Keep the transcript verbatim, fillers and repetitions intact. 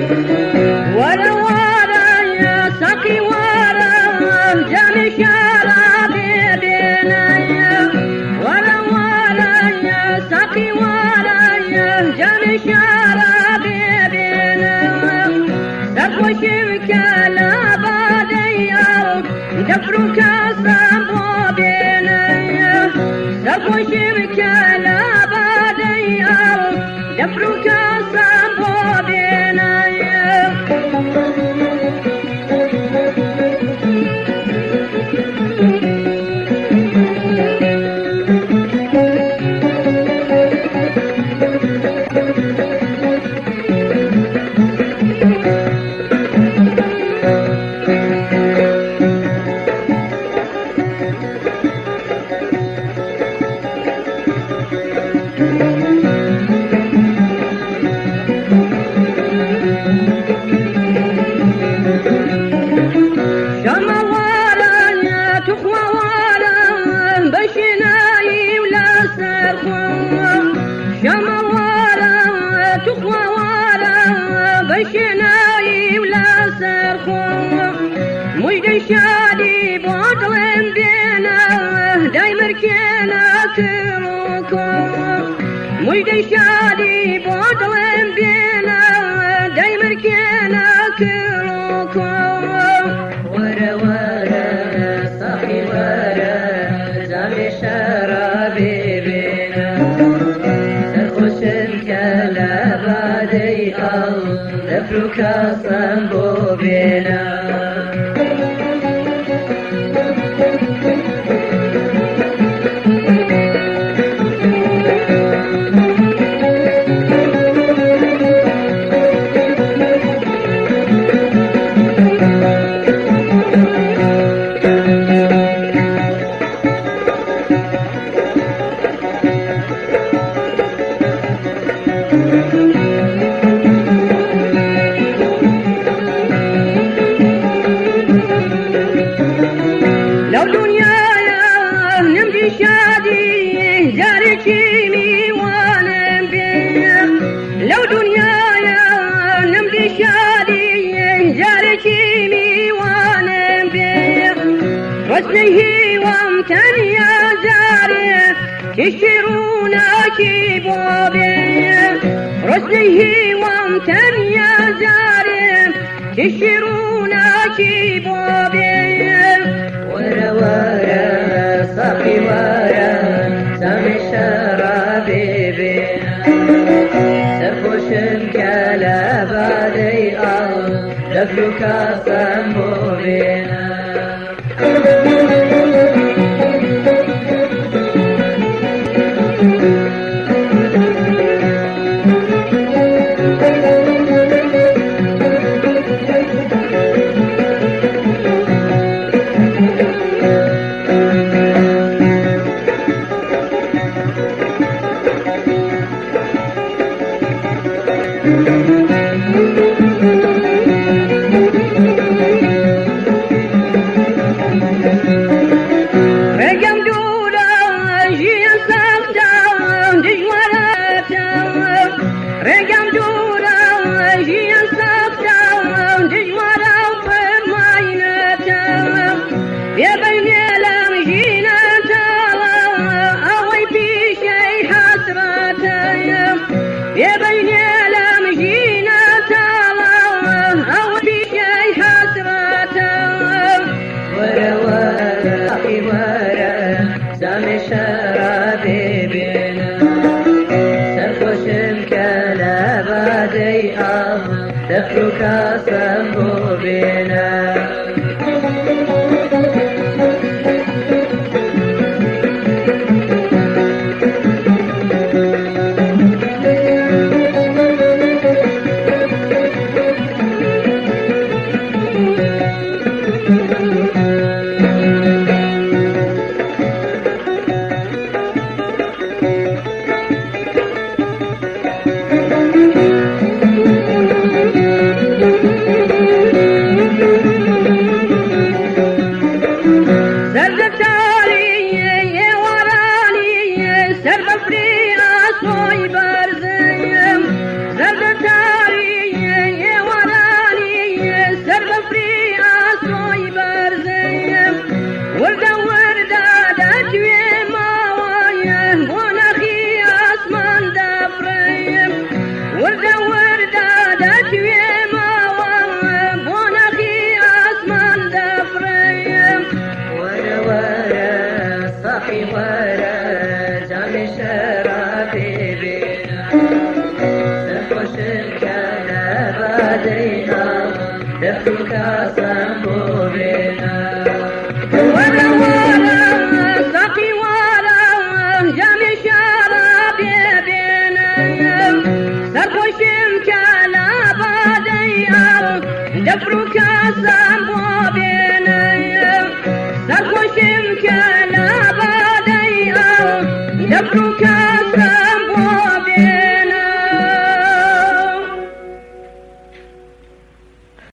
ولا ولا يا سقي ولا جام شرابي بينايا ولا ولا يا سقي ولا يا جام شرابي بينايا سقو شبكة دفرك صبو بينايا سقو شبكة لا بديا دفرك صبو بينايا بشناي ولا سرخو مجد شادي بوطلن بينا دايمر كينا كروكو مجد شادي بوطلن بينا دايمر كينا كروكو ورا ورا صاحي ورا زامي شرابي بينا سرخوش الكلا بعدي دفرك صنبو بينا لو دنيانا نمشي شادي جاري كيمي وانا بيا لو دنيانا نمشي شادي جاري كيمي وانا بيا رسنيه وامتن يا جاري تشترونا كيبو بيا رسنيه وامتن يا جاري تشترونا كيبو بيا ورا ورا صاحي ورا سامي شرابي بينا سرخوش الكلا بعدي دفلك صنبو بينا يا بني لم جينا تلا أو بشي حسرته ورا ورا ورا سامي شرابي بينا سرخوش الكلا بعدي دفرك صنبو بينا Thank you. دفرك سنبوبنا ولا ولا سقي ولا جمي شراب يبينا سرخوشم كلا بديا دفرك سنبوبنا سرخوشم كلا بديا دفرك